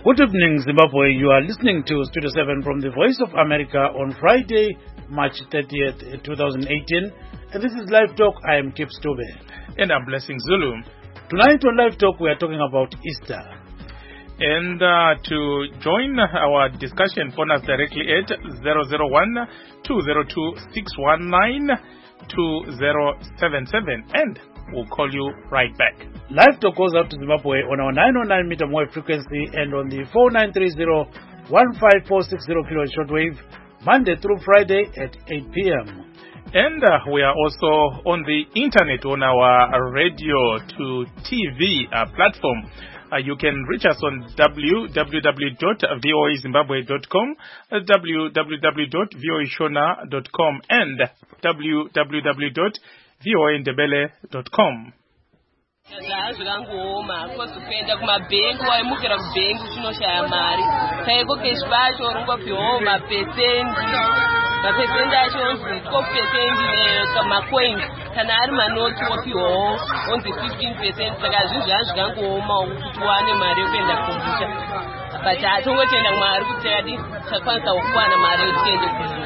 Good evening, Zimbabwe. You are listening to Studio 7 from the Voice of America on Friday, March 30th, 2018. And this is Live Talk. I am Kip Stobe. And I'm Blessing Zulu. Tonight on Live Talk, we are talking about Easter. And to join our discussion, phone us directly at 001-202-619-2077. And we'll call you right back. Live Talk goes out to Zimbabwe on our 909 meter wave frequency and on the 4930-15460 kHz shortwave, Monday through Friday at 8 p.m. And we are also on the internet on our radio to TV platform. You can reach us on www.voazimbabwe.com, www.voashona.com, and www.voandebele.com. zvakangooma kozi kuenda kumabhengi waimukira kubhengi uchinoshaya mari chaiko keshi vacho ringopiwawo mapesendi acho onzi 12% macoins kana ari manoti wopiwawo onzi 15%. saka zvinhu zvaa zvikangooma kuti wane mari yekuenda kumusha, but hatongotoenda kumari kuti takadi takwanisa kuwana mari yekuti tiende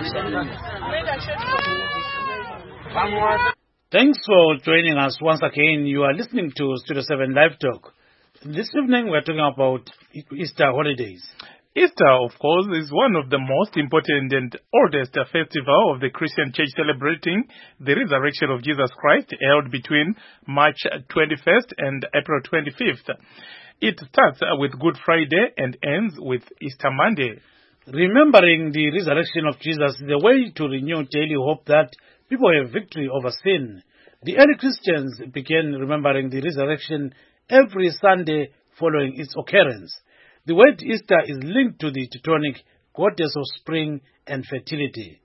kumusha. Thanks for joining us once again. You are listening to Studio 7 Live Talk. This evening we are talking about Easter holidays. Easter, of course, is one of the most important and oldest festival of the Christian church, celebrating the resurrection of Jesus Christ, held between March 21st and April 25th. It starts with Good Friday and ends with Easter Monday. Remembering the resurrection of Jesus is a way to renew daily hope that people have victory over sin. The early Christians began remembering the resurrection every Sunday following its occurrence. The word Easter is linked to the Teutonic goddess of spring and fertility.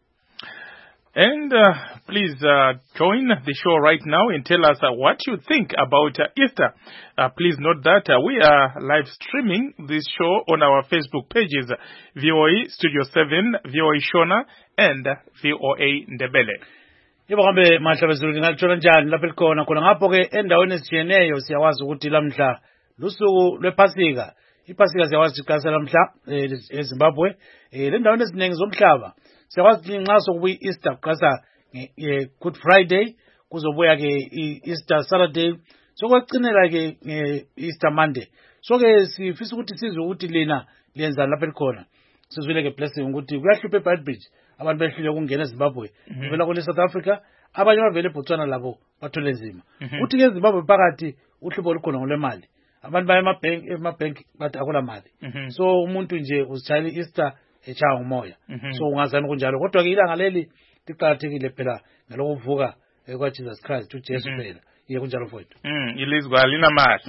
And please join the show right now and tell us what you think about Easter. Please note that we are live streaming this show on our Facebook pages, VOA Studio 7, VOA Shona, and VOA Ndebele. Yebo kambe mahlabezulu ngalithola njani lapha likhona khona ngapho ke endaweni ezijiyeneyo siyawazi ukuthi lamhla lusuku lwephasika. Iphasika siyawazi iqasa lamhla eZimbabwe le ndaweni eziningi zomhlaba siyawazi nxa sokubuya Easter kuqasa Good Friday kuzobuya ke Easter Saturday sokwacinela ke Easter Monday. So ke sifisa ukuthi sizwe ukuthi lina lenza lapha likhona. Sizwile ke Blessing ukuthi kuyahlupha eBridge abantu behlile ukungena eZimbabwe vela kule South Africa, abanye bavele eBotswana labo bathole nzima. Uthi ke eZimbabwe phakathi uhlupho lukhona ngolemali. Abantu baya emabhenki bathi akula mali. So umuntu nje uzitshayela Easter echaya umoya. So ungazani kunjalo, kodwa ke ilanga leli liqhakathekile phela ngalokuvuka kwaJesus Christ uJesu phela. Kunjalo mfowethu. Ilizwa lina mali.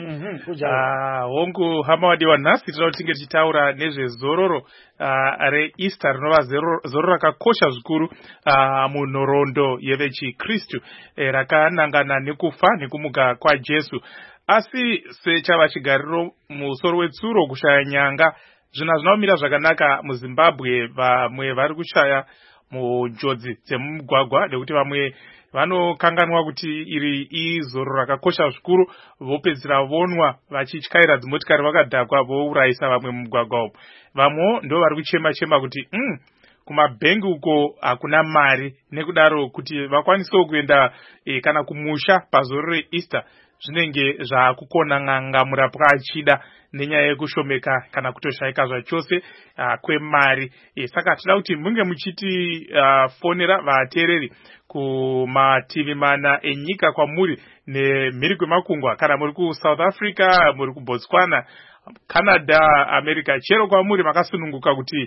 Wonku hama wadiwa nasi tinoti tichitaura nezvezororo re Easter rinova zororo rakakosha zvikuru munhoroondo yevechikristu rakanangana nekufa nekumuka kwaJesu. Asi sechava chigariro musoro wetsuro kushaya nyanga, zvina zvinomira zvakanaka muZimbabwe. Vamwe vari kushaya munjodzi dzemumugwagwa nekuti vamwe vanokanganwa kuti iri izoro rakakosha zvikuru, vopedzera vonwa vachityaira dzimotikari vakadhakwa vourayisa vamwe mumugwagwa umo. Vamwe ndo vari kuchema kuti kumabhengi uko hakuna mari, nekudaro kuti vakwanisewo kuenda kana kumusha pazoro reEaster zvinenge zvakukona ng'anga murapwa achida nenyaya yekushomeka kana kutoshayika zvachose kwemari. Saka tinoda kuti munge muchiti fonera vateereri kumativi mana enyika kwamuri nemhiri kwemakungwa, kana muri kuSouth Africa, muri kuBotswana, Canada, America, chero kwamuri makasununguka kuti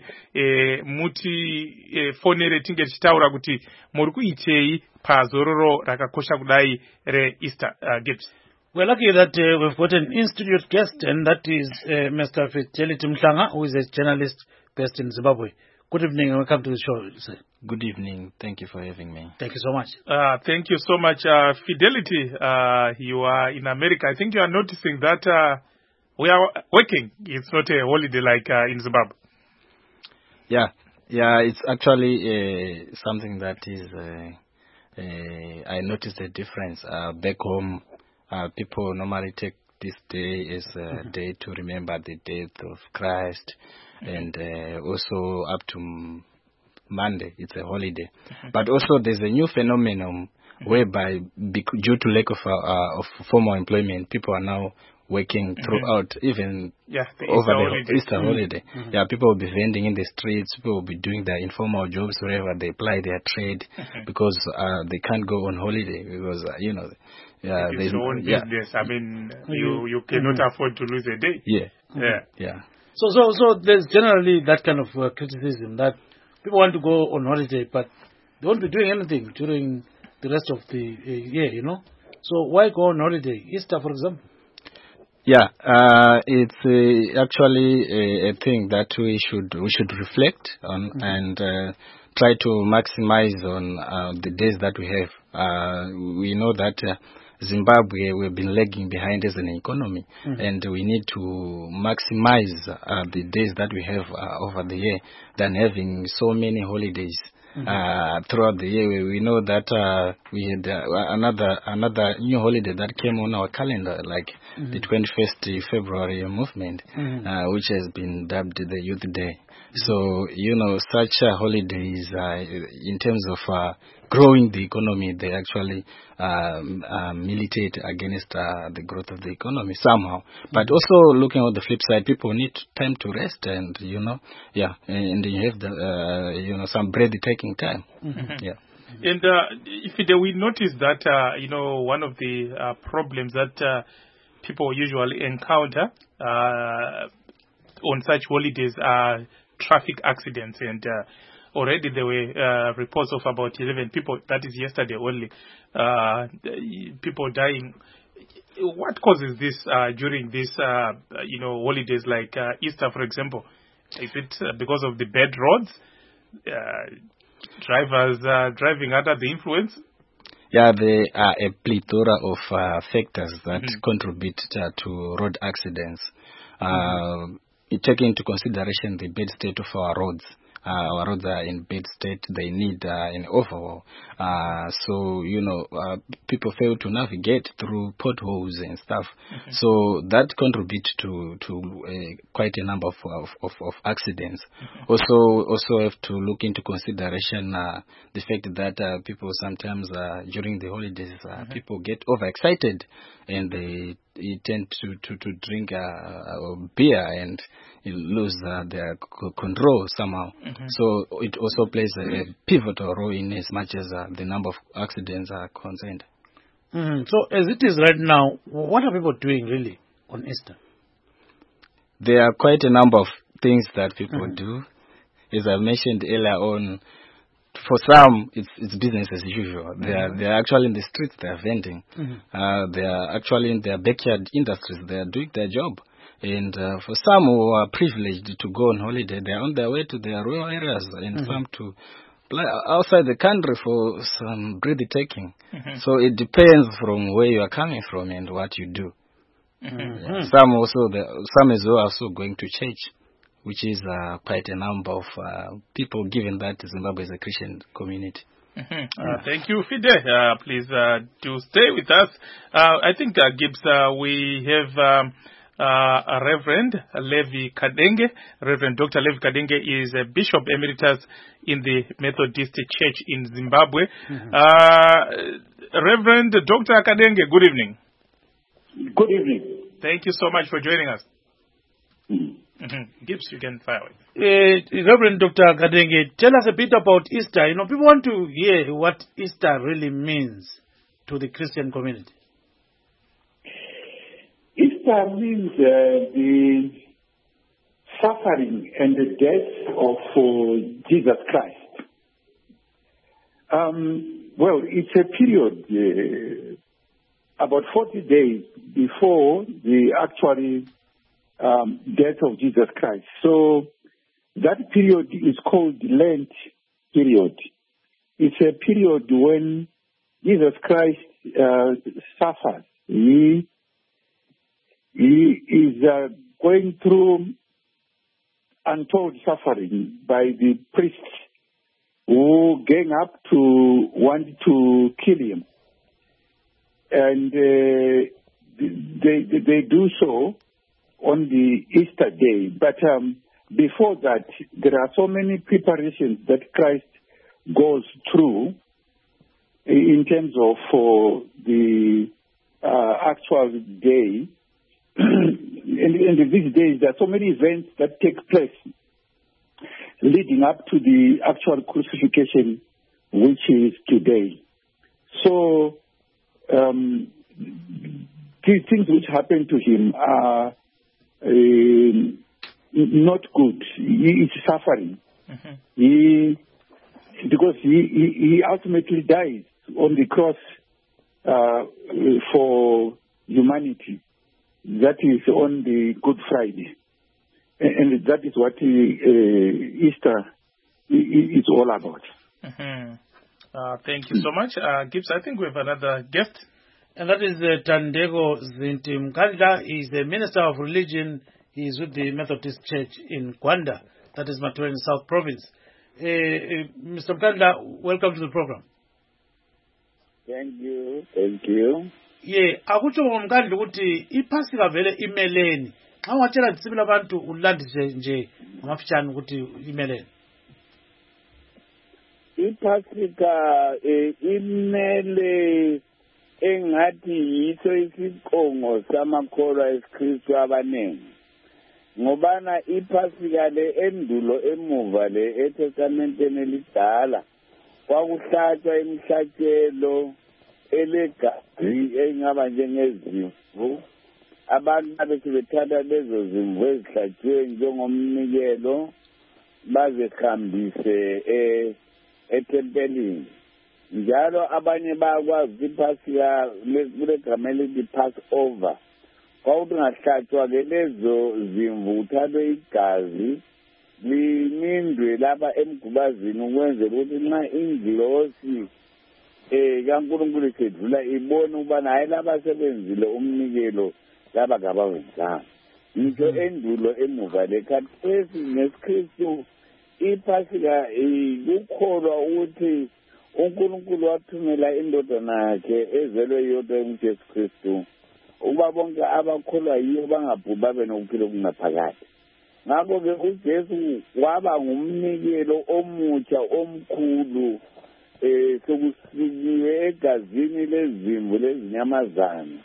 muti fonere tinge tichitaura kuti muri kuitei pazororo rakakosha kudai reEaster. Gibbs. We're lucky that we've got an in-studio guest, and that is Mr. Fidelity Mhlanga, who is a journalist based in Zimbabwe. Good evening and welcome to the show, sir. Good evening. Thank you for having me. Thank you so much. Thank you so much, Fidelity. You are in America. I think you are noticing that we are working. It's not a holiday like in Zimbabwe. Yeah, it's actually something that is, I noticed a difference. Back home, people normally take this day as a day to remember the death of Christ, and also up to Monday, it's a holiday. But also there's a new phenomenon whereby, due to lack of formal employment, people are now working throughout, even over the Easter holiday. Yeah, people will be vending in the streets, people will be doing their informal jobs wherever they apply their trade, because they can't go on holiday, because, it's your own business. I mean, you cannot afford to lose a day. Yeah. So there's generally that kind of criticism that people want to go on holiday, but they won't be doing anything during the rest of the year, So why go on holiday? Easter, for example. Yeah, it's actually a thing that we should reflect on and try to maximize on the days that we have. We know that Zimbabwe, we've been lagging behind as an economy, and we need to maximize the days that we have over the year than having so many holidays throughout the year. We know that we had another new holiday that came on our calendar, like the 21st February movement, which has been dubbed the Youth Day. So, such holidays, in terms of growing the economy, they actually militate against the growth of the economy somehow. But also, looking on the flip side, people need time to rest, and and you have the some breathtaking time. And if we notice that one of the problems that people usually encounter on such holidays are traffic accidents, and already there were reports of about 11 people, that is yesterday only, people dying. What causes this during these holidays like Easter, for example? Is it because of the bad roads, drivers driving under the influence? Yeah, there are a plethora of factors that contribute to road accidents. Taking into consideration the bad state of our roads. Our roads are in bad state. They need an overhaul. So, people fail to navigate through potholes and stuff. So that contributes to quite a number of accidents. Also have to look into consideration the fact that people sometimes during the holidays people get overexcited, and they tend to drink beer and lose their control somehow. So it also plays a pivotal role in as much as the number of accidents are concerned. So as it is right now, what are people doing really on Easter? There are quite a number of things that people do. As I mentioned earlier on, for some, it's business as usual. They are actually in the streets, they are vending. They are actually in their backyard industries, they are doing their job. And for some who are privileged to go on holiday, they are on their way to their rural areas, and some to outside the country for some breathtaking. So it depends from where you are coming from and what you do. Some as well are also going to church, which is quite a number of people, given that Zimbabwe is a Christian community. Thank you, Fide. Please do stay with us. I think, Gibbs, we have Reverend Levi Kadenge. Reverend Dr. Levi Kadenge is a Bishop Emeritus in the Methodist Church in Zimbabwe. Reverend Dr. Kadenge, good evening. Good evening. Thank you so much for joining us. Gibbs, you can fire it. Reverend Dr. Kadenge, tell us a bit about Easter. People want to hear what Easter really means to the Christian community. Easter means the suffering and the death of Jesus Christ. Well, it's a period about 40 days before the actual death of Jesus Christ. So that period is called Lent period. It's a period when Jesus Christ suffers. He is going through untold suffering by the priests who gang up to want to kill him. And they do so on the Easter day. But before that, there are so many preparations that Christ goes through in terms of the actual day. And these days, there are so many events that take place leading up to the actual crucifixion, which is today. So these things which happen to him are not good. He is suffering. Because he ultimately dies on the cross for humanity. That is on the Good Friday. And that is what Easter is all about. Thank you so much. Gibbs, I think we have another guest. And that is Thandeko Zinti Mkandla. He is the Minister of Religion. He is with the Methodist Church in Gwanda. That is Matwen South Province. Mr. Mkandla, welcome to the program. Thank you. Yeah, akutsho ngomkhandla ukuthi iphasika vele imeleni. Xa watshela disipile abantu ulandise nje ngamafitshane ukuthi imeleni. Iphasika imele engathi yiso isiqongo samakholwa esikristu abaningi. Ngobana iphasika le endulo emuva le eTestamenteni elidala kwakuhlatshwa imihlatshelo elegazi engaba njengezimvu. Abantu abesebethatha lezo zimvu ezihlatshiwe njengomnikelo bazihambise etempelini. Njalo abanye bayakwazi iphasika kulegama elithi Passover. Kwawuthi ngahlatshwa ke lezo zimvu uthathwe igazi linindwe lapha emgubazini ukwenzela ukuthi nxa ingilosi kaNkulunkulu isedlula ibone ukubana hayi laba sebenzile umnikelo laba kabawenzanga. Ngitsho endulo emuva lekhathesi ngesikristu iphasika kukholwa ukuthi uNkulunkulu wathumela indodana yakhe ezelwe yodwa uJesu Kristu ukuba bonke abakholwa yiyo bangabhubhi babe nokuphila okungaphakade. Ngakho-ke uJesu waba ngumnikelo omutsha omkhulu sokusikiwe egazini lezimvu lezinyamazana.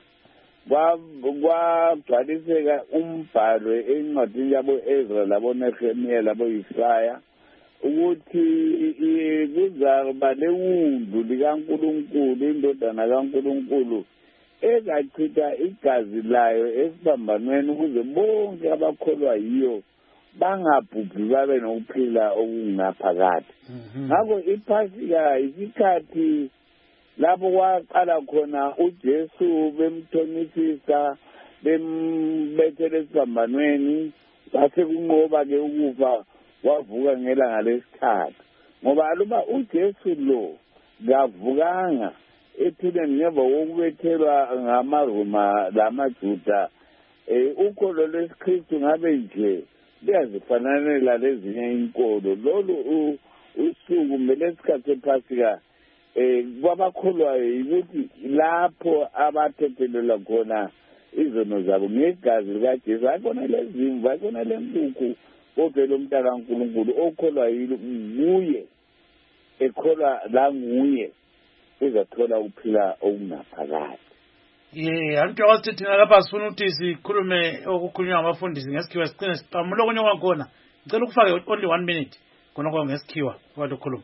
Kwagcwaliseka umbhalo encwadini yabo Ezra labo Nehemiya labo Isaya ukuthi kuzakuba lewundu likaNkulunkulu indodana kaNkulunkulu ezachitha igazi layo esibambanweni ukuze bonke abakholwa yiyo bangabhubhi babe nokuphila okungaphakade. Ngakho iphasika isikhathi lapho kwaqala khona uJesu bemthonisisa bembethele esibambanweni base kunqoba-ke ukufa wavuka ngelanga lesithathu. Ngoba aluba uJesu lo kavukanga ephileni ngemva kokubethelwa ngamaRoma lamaJuda, ukholo lwesikristu ngabe nje liyazifananela lezinye inkolo. Lolu usuku lesikhathi sephasika kwabakholwayo yikuthi lapho abathethelelwa khona izono zabo ngegazi likaJesu. Akhona lezimvu, akhona lenkukhu, kodwa lomntana kaNkulunkulu okholwa nguye, ekholwa la nguye uzathola ukuphila okungaphakade. Antu yawathi thina lapha sifuna ukuthi sikhulume okukhulunywa ngabafundisi ngesikhiwa sicine siqamula okunye kwakhona. Ngicela ukufake only 1 minute khona kwa ngesikhiwa kwathi ukukhuluma.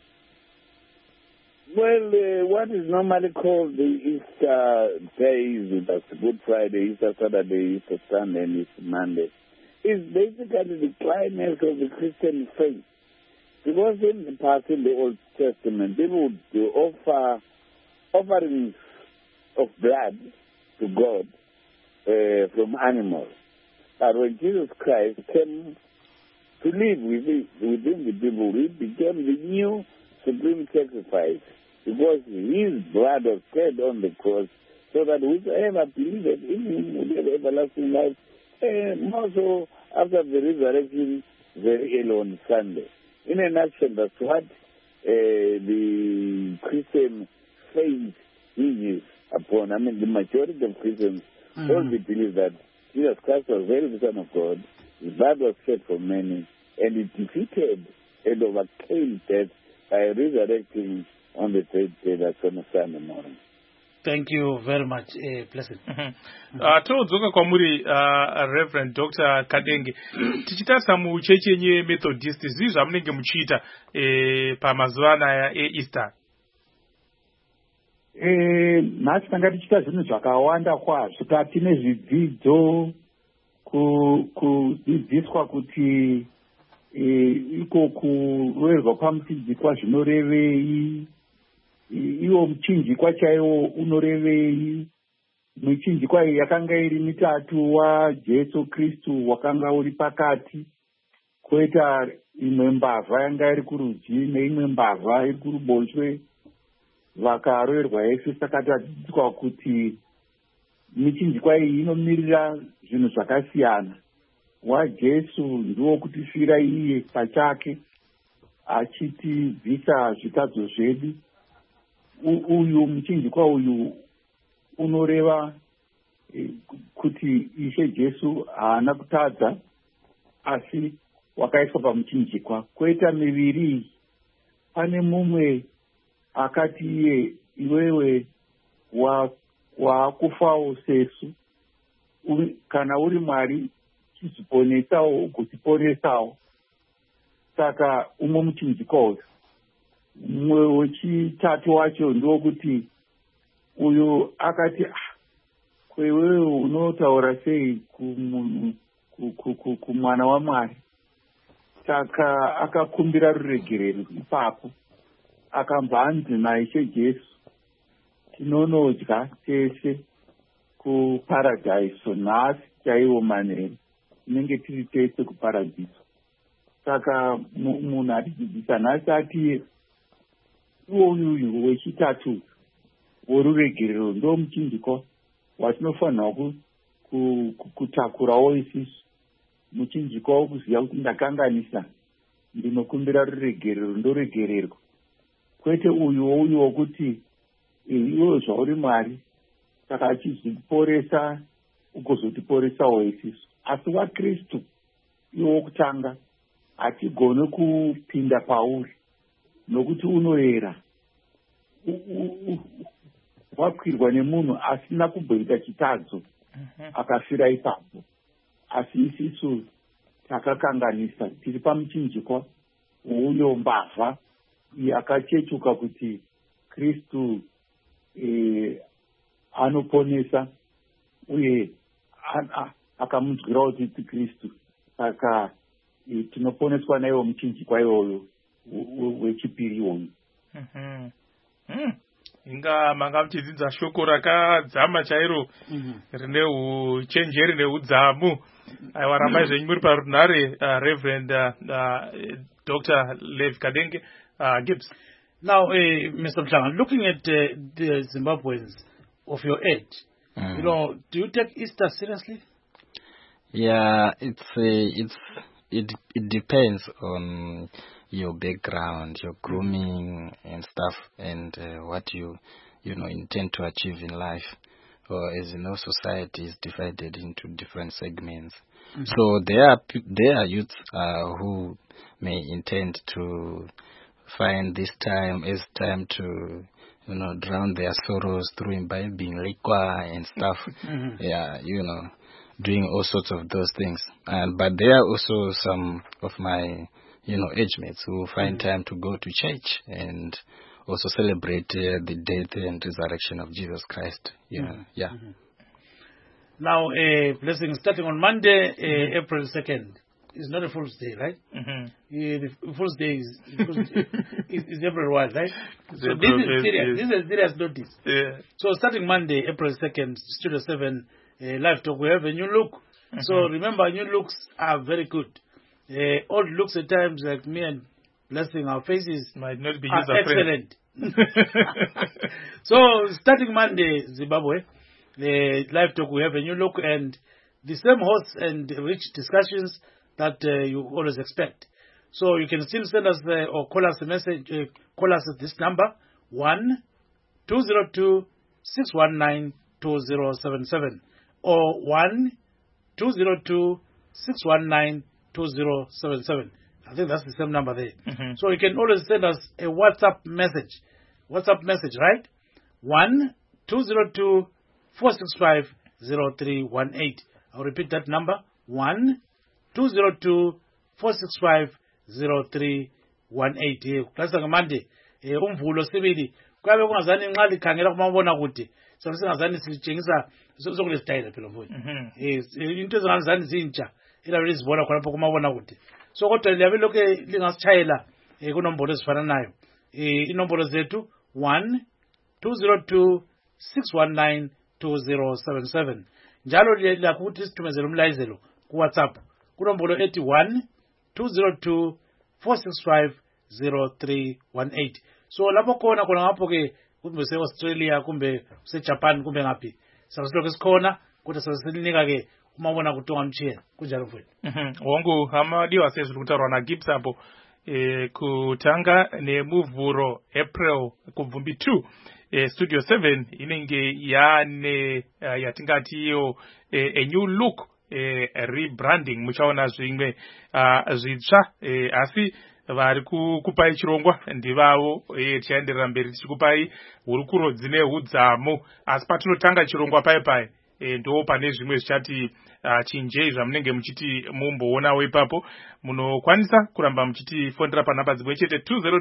Well, what is normally called the Easter days, that's Good Friday, Easter Saturday, Easter Sunday, and Easter Monday, is basically the climax of the Christian faith. Because in the past, in the Old Testament, people would offer offerings of blood to God from animals. But when Jesus Christ came to live within the people, he became the new supreme sacrifice because his blood was shed on the cross so that whoever believed in him would have everlasting life. And also, after the resurrection, very early on Sunday. In a nutshell, that's what the Christian faith is. upon. I mean, the majority of Christians all believe that Jesus Christ was really the Son of God. His blood was shed for many, and he defeated and overcame death by resurrecting on the third day, that's on a Sunday morning. Thank you very much, Blessed. Todzoka kwamuri Reverend Dr. Kadenge. Tichitarisa muchechi yenyu Methodist, zvii zvamunenge muchiita pamazuva anaya eEaster? Nhasi tanga tichiita zvinhu zvakawanda kwazvo. Tine zvidzidzo, kudzidziswa kuti iko kuroverwa pamuchinjikwa zvinorevei, iwo muchinjikwa chaiwo unorevei. Michinjikwa iyi yakanga iri mitatu, waJesu Kristu wakanga uri pakati, koita imwe mbavha yanga iri kurudyi neimwe mbavha iri kuruboshwe, vakaroverwa Yesu. Saka tadzidziswa kuti michinjikwa iyi inomirira zvinhu zvakasiyana. WaJesu ndiwo kutifira iye pachake, achitibvisa zvitadzo zvedu. Uyu muchinjikwa uyu unoreva kuti Ishe Jesu haana kutadza, asi wakaiswa pamuchinjikwa. Koita miviri, pane mumwe akati iye, iwewe wakufawo sesu, kana uri Mwari chiziponesawo ugotiponesawo. Saka umwe muchinjikwa uyu. Mumwe wechitatu wacho ndiwo kuti uyu akati, kwewewe unotaura sei kumwana waMwari? Saka akakumbira ruregerero ipapo, akabva anzi naIshe Jesu, tinonodya tese kuparadhaiso nhasi chaiwo manheru, tinenge tiri tese kuparadhiso. Saka munhu atidzidzisa nhasi ati uyu wechitatu woruregerero ndo muchinjikwa watinofanirwa kutakurawo isisu. Muchinjikwa wokuziva kuti ndakanganisa, ndinokumbira ruregerero, ndoregererwa. Kwete uyu wokuti iwe zvauri Mwari, saka achizviporesa ugozotiporesawo isisu. Asi waKristu iwe wokutanga, hatigone kupinda pauri nokuti unoyera. Wakwirwa nemunhu asina kumboita chitadzo, akafira ipapo. Asi isisu takakanganisa, tiri pamuchinjikwa uyo mbavha yakachechuka kuti Kristu anoponesa, uye akamunzwirawo kuti Kristu. Saka tinoponeswa naiwo muchinjikwa iwoyo wechipiri iwoyo. Inga manga muchidzidza shoko rakadzama chairo, rine uchenjeri neudzamu. Aiwa, ramai zvenyu muri parunhare, Reverend Dr. Levi Kadenge. Gibbs. Now, Mr. Mhlanga, looking at the Zimbabweans of your age, do you take Easter seriously? Yeah, it depends on your background, your grooming and stuff, and what you intend to achieve in life. Or as you know, society is divided into different segments. So there are youths who may intend to find this time as time to drown their sorrows through imbibing liquor and stuff. Yeah, doing all sorts of those things. But there are also some of my age mates who find time to go to church and also celebrate the death and resurrection of Jesus Christ. Yeah. Now, blessing starting on Monday, April 2nd. It's not a Fool's Day, right? The Fool's Day is everywhere, right? So this is serious. This is serious notice. Yeah. So starting Monday, April 2nd, Studio 7, Live Talk, we have a new look. So remember, new looks are very good. Old looks at times, like me and Blessing, our faces might not be excellent. So starting Monday, Zimbabwe, Live Talk, we have a new look and the same hosts and rich discussions that you always expect. So you can still send us or call us a message. Call us at this number 1-202-688-6655. 1-202-619-2077 or 1-202-619-2077. I think that's the same number there. So you can always send us a WhatsApp message. Right? 1-202-465-0318. I'll repeat that number. 1-202-465-0318. Klasa ngamande umvulo sibili kwabe kungazani nxa likhangela kumabona kude sabe singazani sitshengisa sokulesitayile phela mfowethu. Into ezingazani zintsha ilabe lizibona khonapho kumabona kude. So kodwa liyabe lokho lingasitshayela kunombolo ezifananayo. Inombolo zethu 1-202-619-2077. Njalo lakho ukuthi sithumezele umlayezelo ku WhatsApp kunombolo ethi 1-202-465-0318. So lapho khona ngapho ke kumbe se-Australia kumbe se-Japan kumbe ngaphi sasilokho sikhona kodwa sasilinika ke umabona kutongamtshiyela kunjalo mfowethu. Wangu hamadiwa sezulu kutarwa na Gibbs hapo kutanga nemuvhuro April kubvumbi 2 Studio 7 inenge yatingati iyo a new look rebranding muchaona zvimwe zvitsva asi vari kukupai chirongwa ndivavo tichaenderera mberi tichikupai hurukuro dzine udzamu asi patinotanga chirongwa pai ndo pane zvimwe zvichati chinjei zvamunenge muchiti mumboonawo ipapo munokwanisa kuramba muchiti fondera panhamba dzimwe chete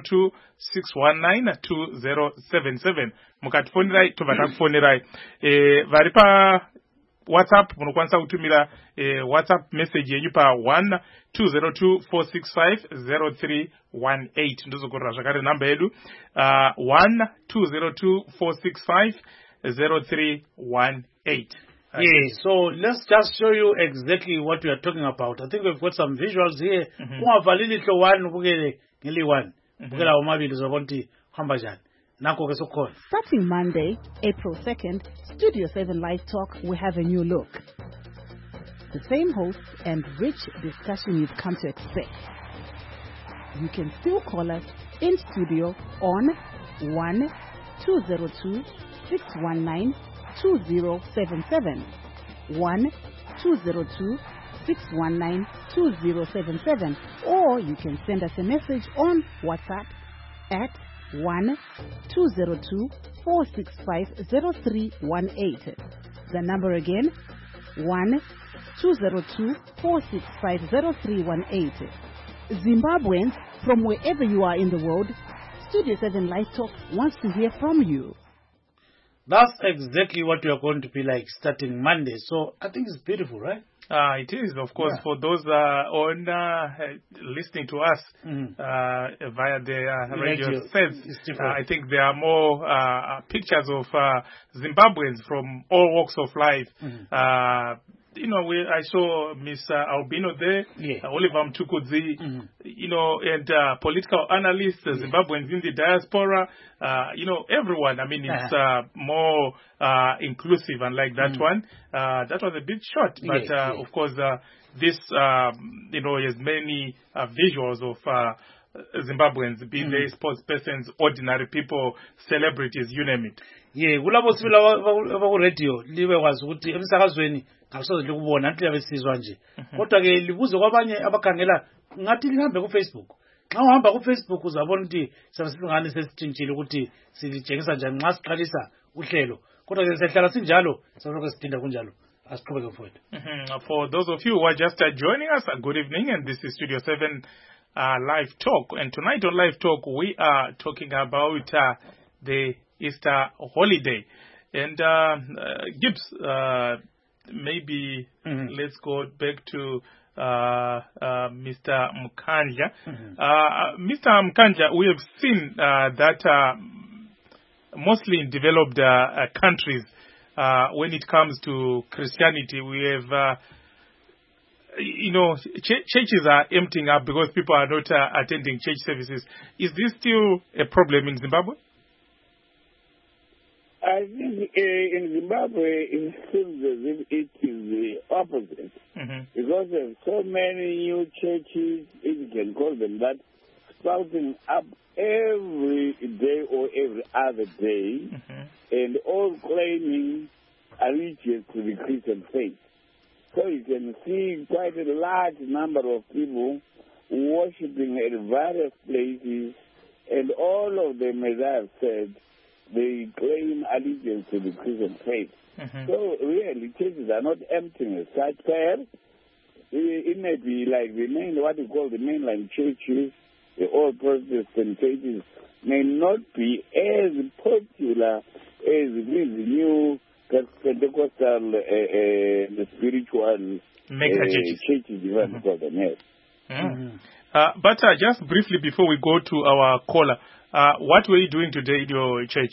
202-619-2077 mukatifonerai tobva takufonerai vari pa WhatsApp munokwanisa kutumira WhatsApp message yenyu pa 1-202-465-0318 ndozokorera zvakare nhamba yedu 1-202-465-0318. Yeah, so let's just show you exactly what we are talking about. I think we've got some visuals here. Ungavalili hlo 1 ubukele ngeli 1. Bukela omabili uzobona hamba njani. Nakho ke sokhona. Starting Monday, April 2nd, Studio 7 Live Talk will have a new look. The same hosts and rich discussion you've come to expect. You can still call us in studio on 1-202-619-2077 1-202-619-2077 or you can send us a message on WhatsApp at 1-202-465-0318. The number again 1-202-465-0318. Zimbabweans from wherever you are in the world, Studio 7 Live Talk wants to hear from you. That's exactly what we are going to be like starting Monday. So I think it's beautiful, right? It is, of course, for those on listening to us via the radio sets. I think there are more pictures of Zimbabweans from all walks of life. I saw Miss Albino there, Oliver Mtukudzi, and political analysts, Zimbabweans in the diaspora, everyone. I mean, it's more inclusive, and like that one. That was a bit short, but of course, this, has many visuals of Zimbabweans, be they sports persons, ordinary people, celebrities, you name it. Yeah, kulabo sibila ku radio libe kwazi ukuthi emsakazweni akusoze likubona anti yabesizwa nje. Kodwa ke libuze kwabanye abakhangela ngathi lihambe ku Facebook. Xa uhamba ku Facebook uzabona ukuthi sabesingane sesitshintshile ukuthi silitshengisa njani nxa siqalisa uhlelo. Kodwa ke sihlala sinjalo sabona sidinda kunjalo. Asiqhubeke mfowethu. For those of you who are just joining us, good evening, and this is Studio 7 Live Talk. And tonight on Live Talk, we are talking about the Easter holiday. And Gibbs, maybe let's go back to Mr. Mkanja. Mr. Mkanja, we have seen that mostly in developed countries, when it comes to Christianity, we have churches are emptying up because people are not attending church services. Is this still a problem in Zimbabwe? I think in Zimbabwe it seems as if it is the opposite. Because there are so many new churches, if you can call them that, sprouting up every day or every other day, and all claiming allegiance to the Christian faith. So you can see quite a large number of people worshipping at various places, and all of them, as I have said, they claim allegiance to the Christian faith. So really, churches are not emptying as such. Perhaps it may be like the main, what you call the mainline churches, the old Protestant churches, may not be as popular as these new Pentecostal the spiritual churches, you want to call them. Yes. But just briefly before we go to our caller, what were you doing today in your church?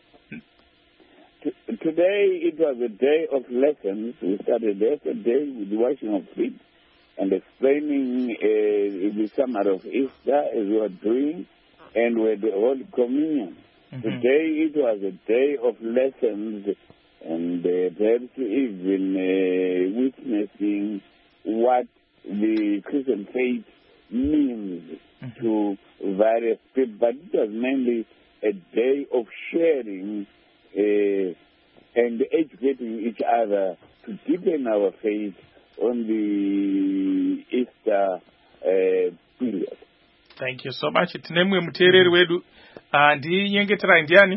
Today it was a day of lessons. We started yesterday with the washing of feet and explaining the summary of Easter as we were doing, and with the Holy Communion. Today it was a day of lessons, and perhaps even witnessing what the Christian faith means to various people. But it was mainly a day of sharing and educating each other to deepen our faith on the Easter period. Thank you so much. Tinemwe mutereri wedu ndinyengetera ndiani?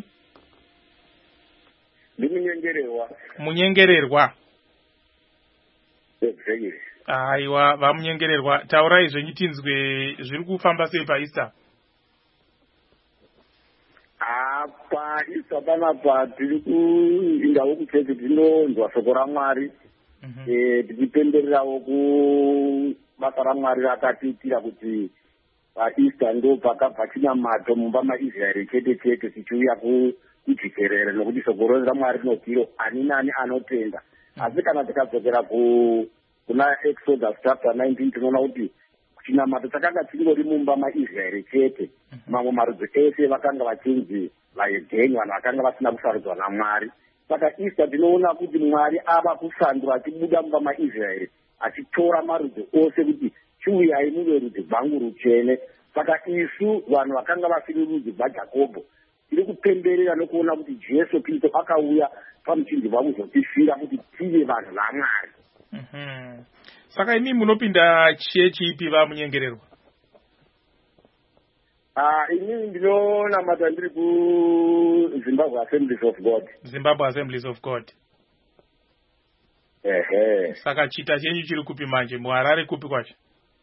Ndimunyengererwa. Munyengererwa. Exactly. Aiwa, vamunyengererwa. Taurai zvenyutinzwe zviri kufamba sei paEaster? Apa Easter panapa tiri kuindawo kuchechi tinonzwa shoko raMwari. Tichipembererawo kubasa raMwari rakatiitira kuti paEaster ndo pakabva chinamato mumba maIsraeri chete chete tichiuya kujikerere, nokuti shoko raMwari rinotiro ani nani anotenda. Asi kana tikadzokera kuna Exodus chapter 19 tinoona kuti chinamato chakanga chingori mumba maIsraeri chete. Mamwe marudzi ese vakanga vachinzi vaHedheni, vanhu vakanga vasina kusarudzwa naMwari. Saka Easter tinoona kuti Mwari ava kusandura achibuda mumba maIsraeri achitora marudzi ose kuti chiuyai muve rudzi rwangu rutsvene. Saka isu vanhu vakanga vasiri rudzi rwaJakobho tiri kupemberera nokuona kuti Jesu Kristu akauya pamuchinjikwa kuzotifira kuti tive vanhu vaMwari. Saka imi munopinda chechi ipi vamunyengererwa? Inini ndinonamata ndiri kuZimbabwe Assemblies of God. Zimbabwe Assemblies of God. Saka chita chenyu chiri kupi manje? muHarare kupi kwacho?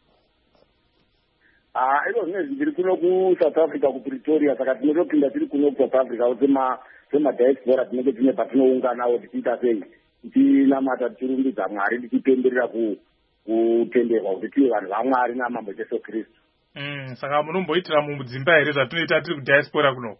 Ino zvinezvi ndiri kuno kuSouth Africa kuPretoria, saka tinotopinda tiri kuno kuSouth Africa semadiaspora tinenge tine patinounganawo tichiita sei tichinamata tichirumbidza Mwari tichipemberera kutenderwa kuti tive vanhu vaMwari naMambo Jesu Kristu. Saka munomboitira mudzimba here zvatinoita tiri kudiaspora kuno?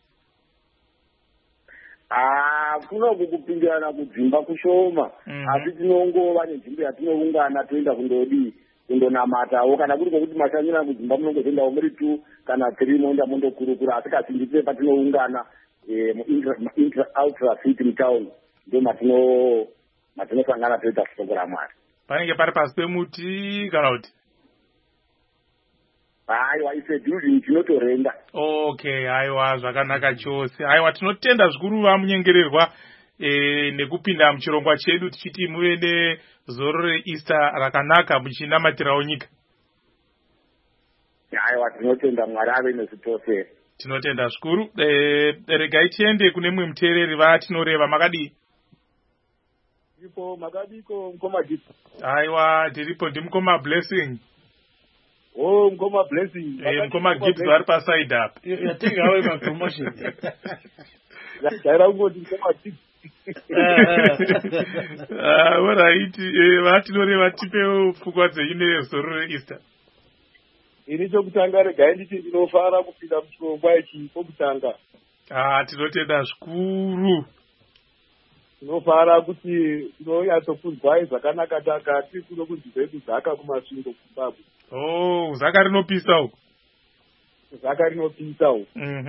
Kunoku kupindirana kudzimba kushoma, asi tinongova nenzvimbo yatinoungana toenda kundonamatawo, kana kuri kwokuti mashanyira mudzimba munongozoendawo muri 2 kana 3 moenda mondokurukura, asi kazhinji tine patinoungana outra city mutown ndo matinosangana toita shoko raMwari. Panenge pari pasi pemuti kana kuti? Aiwa, it's a building chinotorenda. Okay, aiwa, zvakanaka chose. Aiwa, tinotenda zvikuru vamunyengererwa nekupinda muchirongwa chedu tichiti muve nezoro reEaster rakanaka muchinamatirawo nyika. Aiwa, tinotenda Mwari ave nesu tose. Tinotenda zvikuru. Regai tiende kune mumwe muteereri vatinoreva. Makadii? Ndipo makadiko mkoma Gibbs. Aiwa, ndiripo ndimukoma Blessing. Mkoma Blessing. Mkoma Gibbs vari paside up. Yatenga hawe ma promotion. Chaira ungoti mkoma Gibbs. Alright, vatinoreva tipewo pfungwa dzenyu nezoro reEaster. Ini chokutanga regai nditi ndinofara kupinda muchirongwa ichi chokutanga. Tinotenda zvikuru. Tinofara kuti tinonyatsokunzwai zvakanaka taka tiri kuno kunzvimbo yedu Zaka kumasvingo kuZimbabwe. Zaka rinopisawo. Zaka rinopisawo.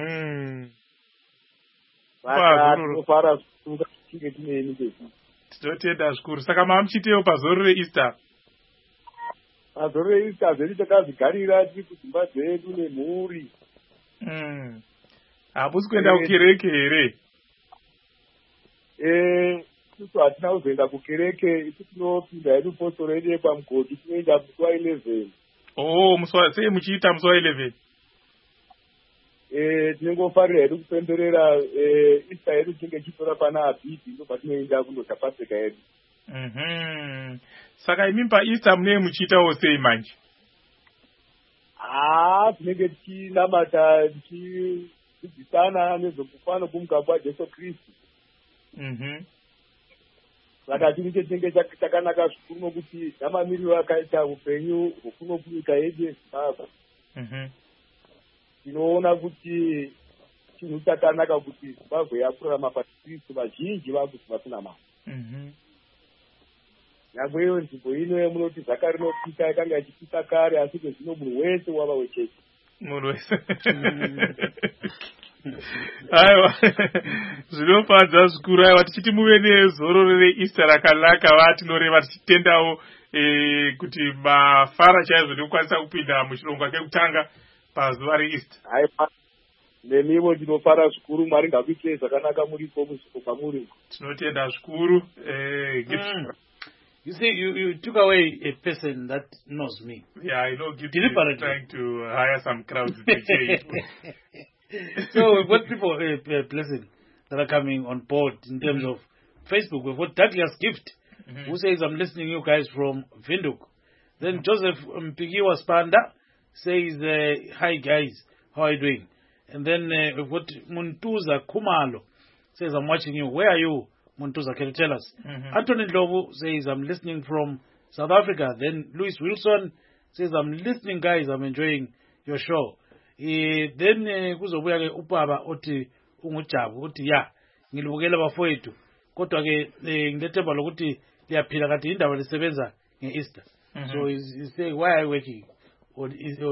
Tinofara kuti tinge tineni ndezi. Tinotenda zvikuru. Saka mamuchitewo pazoro reEaster? mazoro eista zvedu takazvigarira tiri kudzimba dzedu nemhuri. Hapusi kuenda kukereke here? Isusu hatina kuzoenda kukereke, isu tinopinda hedu posoro yedu yepamugodhi tinoenda musi wa11. Sei muchiita musi wa11? Tinongofarira hedu kupemberera Easter yedu tinenge tichitora pana Abhidhi, ndo patinoenda kundocha Pasika yedu. Saka imi paEaster munenge muchiitawo sei manje? Tinenge tichinamata tichidzidzisana nezvekufa nokumuka kwaJesu Kristu. Saka chiri chetinenge chakanaka zvikuru nokuti namamiriro akaita upenyu hwokuno kunyika yedu yeZimbabwe. Tinoona kuti chinhu chakanaka kuti Zimbabwe yakurarama paKristu, vazhinji vakuti vasina mari. Nyangwe iyo nzvimbo ino munoti zaka rinopita yakanga ichipita kare, asi zvino munhu wese wava wechechi. Munhu wese. Aiwa, zvinofadza zvikuru. Aiwa, tichiti muve nezororo reEaster rakanaka vatinoreva tichitendawo kuti mafara chaizvo nekukwanisa kupinda muchirongwa chekutanga pazuva reEaster. Aiwa, nemiwo tinofara zvikuru. Mwari ngakuitirei zvakanaka muripo muzviko kwamuri. Tinotenda zvikuru. You see, you took away a person that knows me. Yeah, I know. Deliberately Trying to hire some crowds to change. So we've got people, Blessing, that are coming on board in terms of Facebook. We've got Douglas Gift, who says, I'm listening to you guys from Vinduk. Then Joseph Mpigiwa Spanda says, hi guys, how are you doing? And then we've got Muntuza Kumalo says, I'm watching you. Where are you, Muntuza? Can you tell us? Anthony Lovu says, I'm listening from South Africa. Then Louis Wilson says, I'm listening guys, I'm enjoying your show. Then kuzobuya ke ubaba othi ungujabu uthi ya ngilibukela bafowethu kodwa ke ngilethemba lokuthi liyaphila kade indaba lisebenza ngeEaster. So is say why are you working on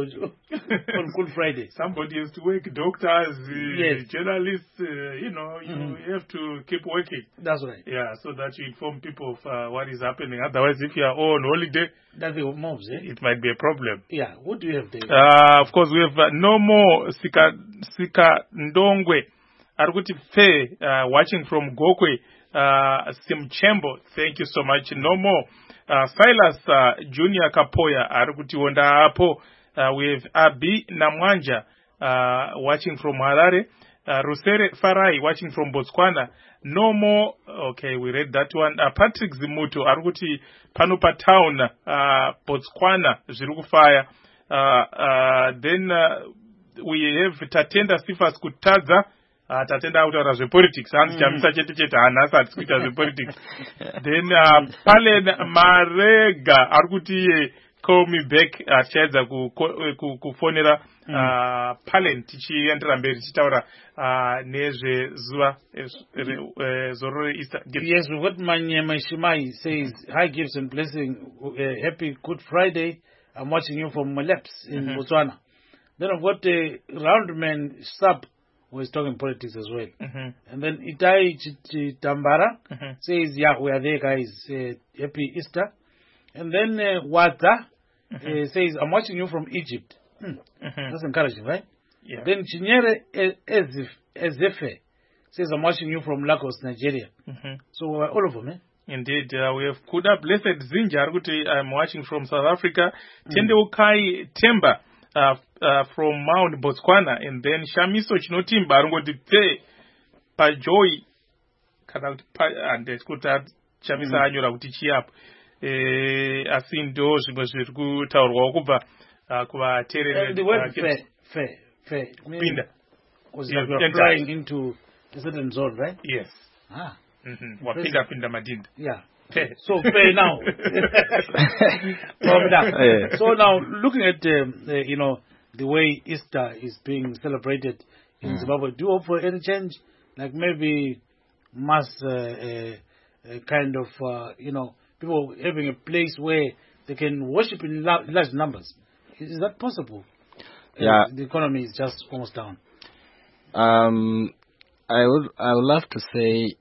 Good Friday? Somebody has to work, doctors, yes. Journalists, you have to keep working. That's right. Yeah, so that you inform people of what is happening. Otherwise, if you are on holiday, that's the mobs, it might be a problem. Yeah, what do you have there? Of course, we have no more Sika Ndongwe. Arukuti Fe, watching from Gokwe, Simchembo. Thank you so much. No more. Silas Junior Kapoya, Arukuti Wonda Apo. We have Abi Namwanja, watching from Harare. Rusere Farai, watching from Botswana. No more. Okay, we read that one. Patrick Zimuto, Arukuti Panupa Town, Botswana, Zirukufaya. Then we have Tatenda Sifas Kutaza. Tatenda out of politics. Jamisa chete anasa atikuita politics. Then Palen Marega Arguti call me back achedza kufonera Palen tichi entra mberi chitaura nezve zuva zorore Easter. Yes, we've got Manyema Shimai says, hi Gibson, blessing, happy Good Friday. I'm watching you from Maleps in Botswana. Then I've got Roundman Sub, who is talking politics as well. And then Itai Tambara says, yeah, we are there, guys. Happy Easter. And then Wata says, I'm watching you from Egypt. That's encouraging, right? Yeah. Then Chinyere Ezefe says, I'm watching you from Lagos, Nigeria. So all of them, Indeed, we have Kuda Blessed Zinja. I'm watching from South Africa. Tende Ukai Temba. From Mount Botswana, and then Shamiso Chinotimba Arungoti Pajoy and Skuta Shamisa Anyura Utichiap Asindo Shibasku Tower Wakuba Kuba Terre. The word fair. Pinda. Because you are flying into a certain zone, right? Yes. Pinda Madinda. Yeah. So fair now. So now, looking at the way Easter is being celebrated in Zimbabwe, do you hope for any change? Like maybe mass kind of people having a place where they can worship in large numbers. Is that possible? Yeah. The economy is just almost down. I would love to say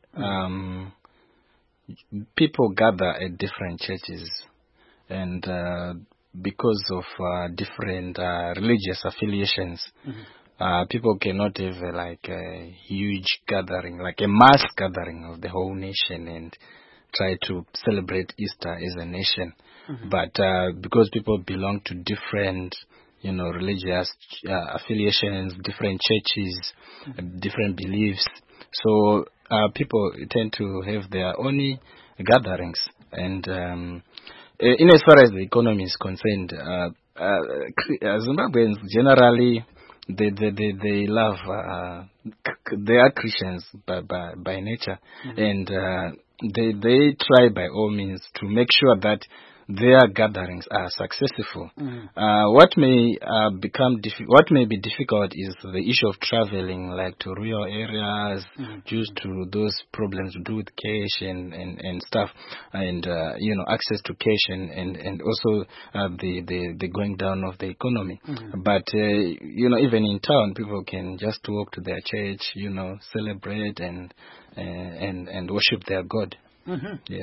people gather at different churches, and because of different religious affiliations. People cannot have a huge gathering, like a mass gathering of the whole nation and try to celebrate Easter as a nation. But because people belong to different, religious affiliations, different churches, different beliefs, so people tend to have their own gatherings. And in as far as the economy is concerned, Zimbabweans generally they love they are Christians by nature, and they try by all means to make sure that their gatherings are successful. What may be difficult is the issue of traveling, like to rural areas, due to those problems to do with cash and stuff, and access to cash and also the going down of the economy. But even in town, people can just walk to their church, celebrate and worship their God. Yes.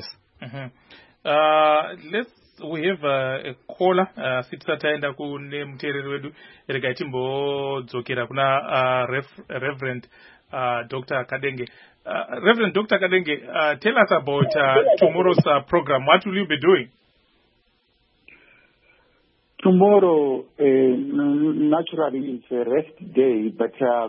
We have a caller sitataenda kune mutereri wedu rega timbodzokera kuna Reverend Dr. Kadenge. Reverend Dr. Kadenge, tell us about tomorrow's program. What will you be doing? Tomorrow, naturally, it's a rest day, but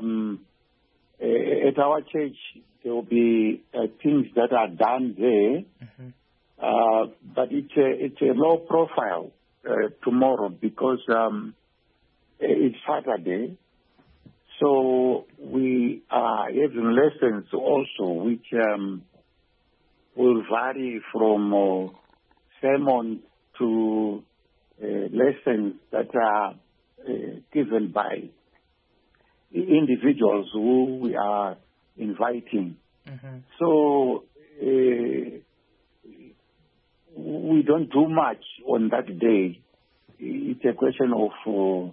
at our church, there will be things that are done there. But it's a low profile tomorrow because it's Saturday. So we are having lessons also which will vary from sermon to lessons that are given by individuals who we are inviting. So we don't do much on that day. It's a question of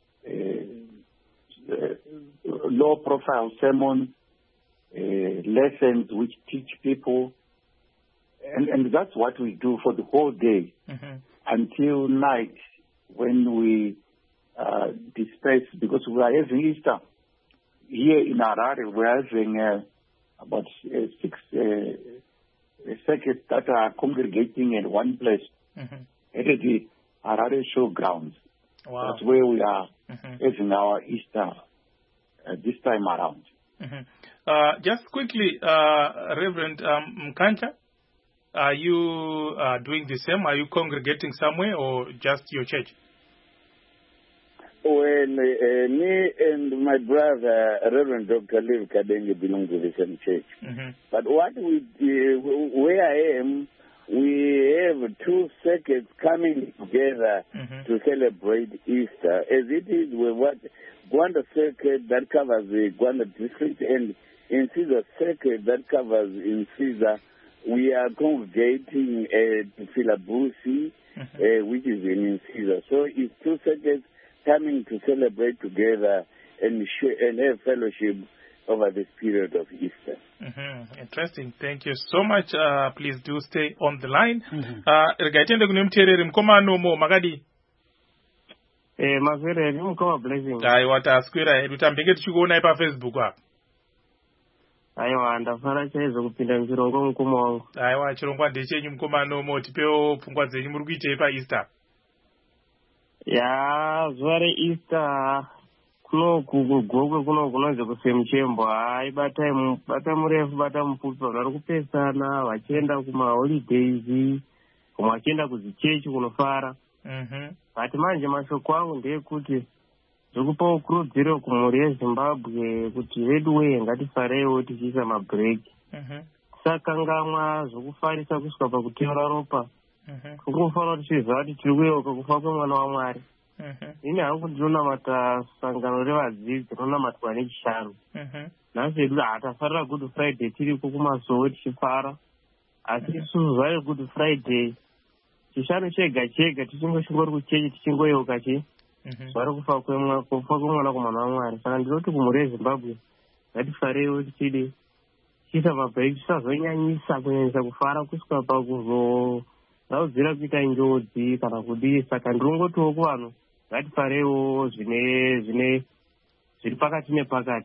low-profile sermon, lessons which teach people, and that's what we do for the whole day until night when we disperse, because we are having Easter. Here in Harare, we are having about 6 circuits that are congregating in one place at the Harare Showgrounds. Wow. That's where we are having our Easter this time around. Just quickly, Reverend Mkancha, are you doing the same? Are you congregating somewhere or just your church? Well, me and my brother, Reverend Dr. Liv Kadenge, belong to the same church. But what where I am, we have 2 circuits coming together to celebrate Easter. As it is, we what Gwanda circuit that covers the Gwanda district, and in Caesar circuit that covers in Caesar, we are congregating at Filabusi, which is in Caesar. So it's 2 circuits coming to celebrate together and have fellowship over this period of Easter. Interesting. Thank you so much. Please do stay on the line. Regatende kunemtereri mkomano mo magadi. Mazere ni mkoma blessing. Aiwa taskwira hedu tambenge tichikuona ipa Facebook apa. Aiwa ndafara chaizo kupinda mchirongo mkomo wangu. Aiwa chirongwa ndechenyu mkomano mo tipeo pfungwa dzenyu muri kuita ipa Easter. Ya zware Easter kuno kugogwe kuno kunonze kusemuchembo bata murefu bata mupfupi vari kupesana vachienda kumaholidays kumwe vachienda kuzichechi kunofara. But manje mashoko angu ndeyekuti zvikupa ukurudziro kumhuri yeZimbabwe kuti vedu weye ngatifareiwo tichiisa mabhireki. Tisakangamwa zvokufarisa kusvika pakuteura ropa. Kungofanira kuti tichiziva kuti tiri kuyeuka kufa kwemwana waMwari. Ini hangu ndinonamata sangano revadzidzi rinonamatwa nechishanu. Nhasi edu hatafarira Good Friday tiriko kumasowe tichifara, asi isusu zvayo Good Friday chishanu chega chega tichingori kuchechi tichingoyeuka vari kufa kwemwana kumwana waMwari. Saka ndinoti kumhuri yeZimbabwe ngatifareiwo tichiisa mabhireki, tisazonyanyisa kunyanyisa kufara kusvika pakuzo vauzira kuita njodzi kana kudii. Saka ndirongotiwo kuvanhu ngatifarewo zviri pakati nepakati.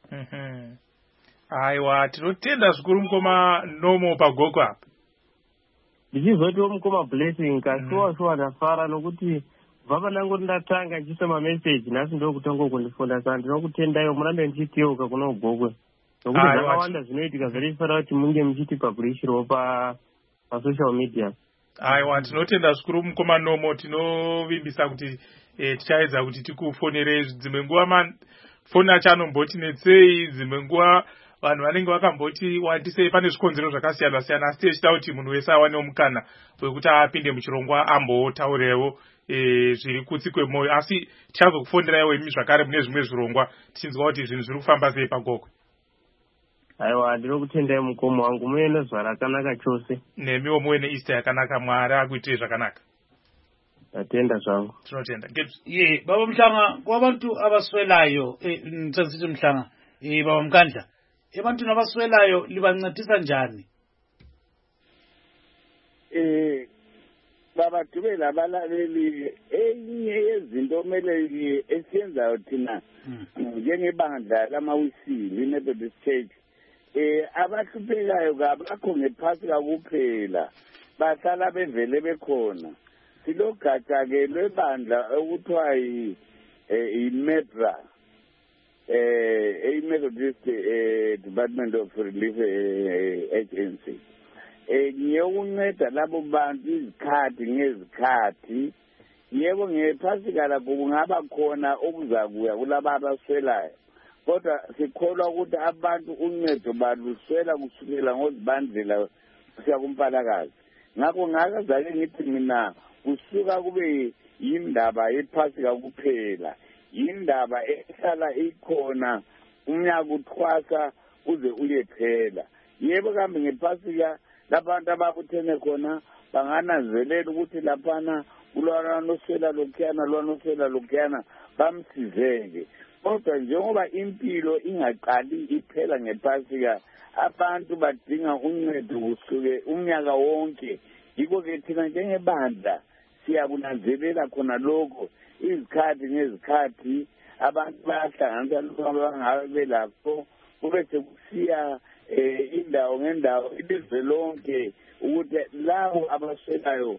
Aiwa, tinotenda zvikuru mukoma Nomo Pagoko apa. Ndichizotiwo mukoma Blessing kasiwa ndafara nokuti bva panangoti ndatanga ndichiisa mameseji nhasi ndokutanga kundifunda. Saka ndinokutendaiwo murambe ndichiteuka kuna ugokwe nokuti zvakawanda zvinoitika zvatifanira kuti munge muchiti publishirwo pasocial media. Aiwa, tinotenda zvikuru mukoma Nomo. Tinovimbisa kuti tichaedza kuti tikufonere dzimwe nguva foni acho anomboti netsei, dzimwe nguva vanhu vanenge vakamboti wandisei. Pane zvikonzero zvakasiyana siyana, asi tichida kuti munhu wese awanewo mukana wekuti apinde muchirongwa ambotaurewo zviri kutsi kwemwoyo. Asi tichazokufonderaiwo imi zvakare mune zvimwe zvirongwa tichinzwa kuti zvinhu zviri kufamba sei Pagoko. Aiwa, ndinokutendai mukoma wangu, muve nezuva rakanaka chose. Nemiwo muve neEaster yakanaka. Mwari akuitire zvakanaka. Tatenda zvangu. Tinotenda. Baba Mhlanga, kwabantu abaswelayo ngithi Mhlanga, Baba Mkandla, ebantwini abaswelayo libancedisa njani? Baba Thubela abalaleli, enye yezinto omele esiyenzayo thina njengebandla lamawisili Methodist Church, abahluphekayo kabakho ngephasika kuphela, bahlala bevele bekhona. Silogatsha-ke lwebandla okuthiwa i-MEDRA, i-Methodist Department of Relief Agency. Ngiyokunceda labo bantu izikhathi ngezikhathi. Yebo, ngephasika lapho kungaba khona okuzakuya kulaba abaswelayo, kodwa sikholwa ukuthi abantu uncedo baluswela kusukela ngozibandlela kusiya kuMpalakazi. Ngakho ngakazake ngithi mina kusuka kube yindaba yephasika kuphela, yindaba ehlala ikhona umnyaka uthwasa uze uyephela. Yebo, kambe ngephasika labantu ababuthene khona bangananzelela ukuthi laphana kulwanoswela lokhuyana bamsizeke. Kodwa njengoba impilo ingaqali iphela ngephasika, abantu badinga uncedo kusuke umnyaka wonke. Yiko-ke thina njengebandla siyakunanzelela khona lokho izikhathi ngezikhathi. Abantu bayahlanganisa lokho abangabe belakho, kube sekusiya indawo ngendawo ilizwe lonke ukuthi labo abaswelayo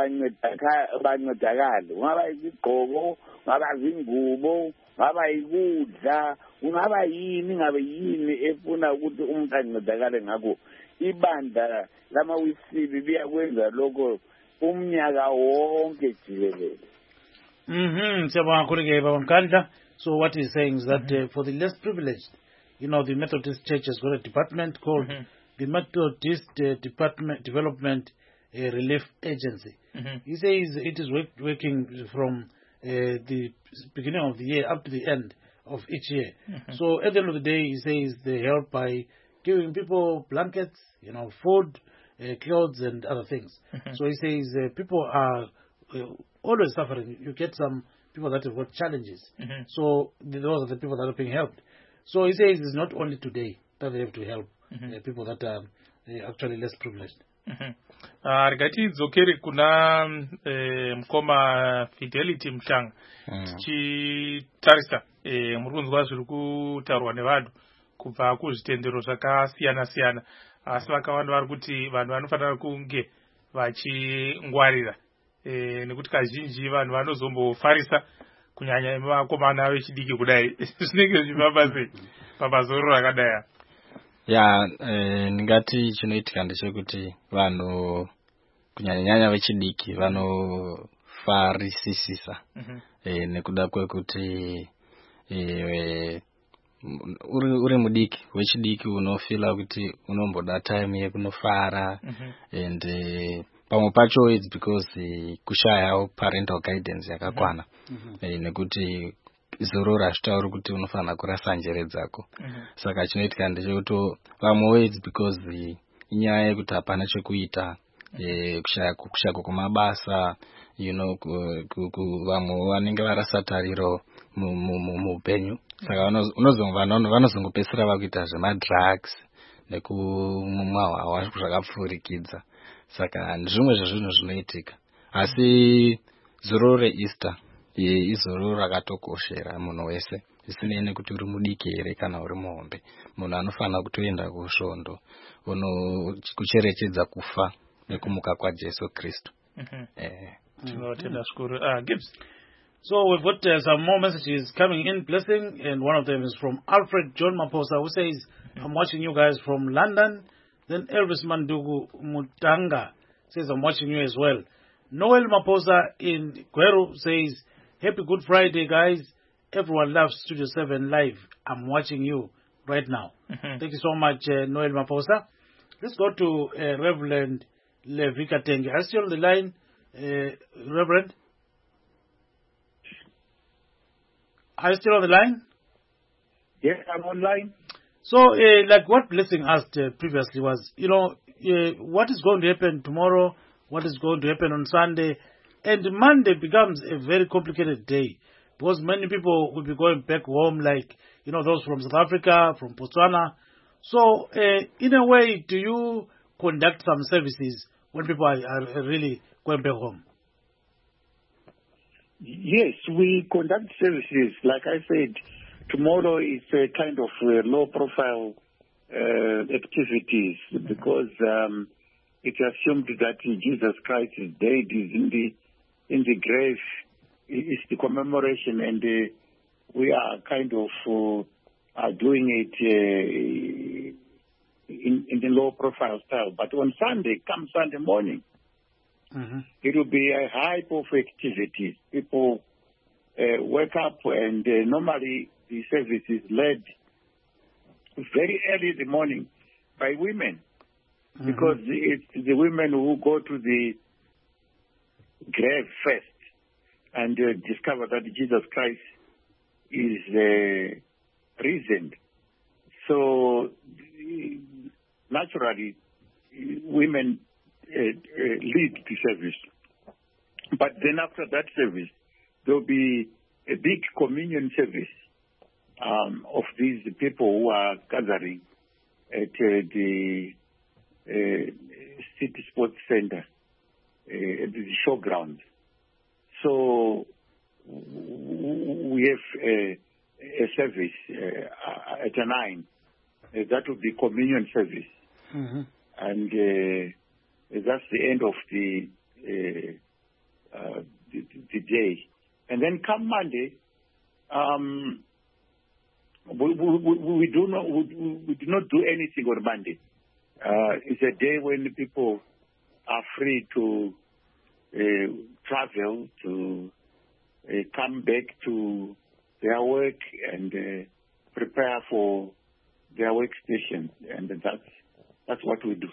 bancedakale. Kungaba izigqoko, kungaba zingubo, kungaba yikudla, kungaba yini ngabe yini efuna ukuthi umuntu ancedakale ngakho. Ibandla lamawisili liyakwenza lokho umnyaka wonke jikelele. Siyabonga kakhulu-ke Baba Mkandla. So what he's saying is that for the less privileged, the Methodist Church has got a department called the Methodist Development Relief Agency. He says it is working from the beginning of the year up to the end of each year. So at the end of the day, he says they help by giving people blankets, food, clothes, and other things. So he says people are always suffering. You get some people that have got challenges. So those are the people that are being helped. So he says it's not only today that they have to help people that are actually less privileged. Rigatidzokere kuna mukoma Fidelity Mhlanga tichitarisa muri kunzwa zviri kutaurwa nevanhu kubva kuzvitendero zvakasiyana siyana, asi vakawanda vari kuti vanhu vanofanira kunge vachingwarira nekuti kazhinji vanhu vanozombofarisa kunyanya vakomana vechidiki kudai zvinenge zvifamba sei pabazoro rakadai. Ndingati chinoitika ndechekuti vanhu kunyanya vechidiki vanofarisisisa nekuda kwekuti uri mudiki wechidiki unofila kuti unomboda time yekunofara and pamwe pacho it's because kushaya parental guidance yakakwana nekuti zoro razvitauri kuti unofanira kurasa njere dzako. Saka chinoitika ndechekuti vamwe it's because inyaya yekuti hapana chekuita, kushaya kwemabasa, vamwe vanenge varasa tariro muupenyu. Saka vanozongopedzisira vakuita zvemadrugs nekumwa hwahwa zvakapfurikidza. saka zvimwe zvezvinhu zvinoitika asi zuro reEaster izuro rakatokoshera munhu wese zvisinei nekuti uri mudiki here kana uri muhombe. Munhu anofanira kutoenda kusvondo kucherechedza kufa nekumuka kwaJesu Kristu. Tinotenda zvikuru. Gibbs. So we've got some more messages coming in, blessing, and one of them is from Alfred John Maposa, who says, I'm watching you guys from London. Then Elvis Mandugu Mutanga says, I'm watching you as well. Noel Maposa in Guero says, Happy Good Friday, guys. Everyone loves Studio 7 Live. I'm watching you right now. Thank you so much, Noel Maposa. Let's go to Reverend Levika Tengi. Are you still on the line, Reverend? Are you still on the line? Yes, I'm online. So, like what Blessing asked previously was, what is going to happen tomorrow? What is going to happen on Sunday? And Monday becomes a very complicated day because many people will be going back home, like, those from South Africa, from Botswana. So, in a way, do you conduct some services when people are really going back home? Yes, we conduct services. Like I said, tomorrow is a kind of low-profile activities because it's assumed that Jesus Christ is dead, is in the grave. It's the commemoration, and we are kind of doing it in the low-profile style. But on Sunday, come Sunday morning, it will be a hype of activities. People wake up, and normally the service is led very early in the morning by women, because it's the women who go to the grave first and discover that Jesus Christ is risen. So naturally, women lead the service. But then after that service, there will be a big communion service of these people who are gathering at the City Sports Center, at the showground. So we have a service at 9. That will be communion service. And that's the end of the day. And then come Monday, we do not do anything on Monday. It's a day when people are free to travel, to come back to their work and prepare for their workstation, and that's what we do.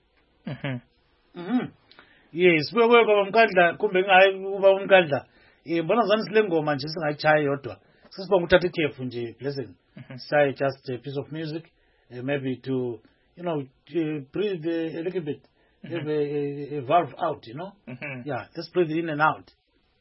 Yes, we Baba kumbe Baba Mkandla. Mbona ngani sile ngoma nje singayichayi yodwa. Sisibonga uthatha ikhefu nje, Blessing. Say just a piece of music, maybe to breathe a little bit, have a valve out, Yeah, just breathe in and out.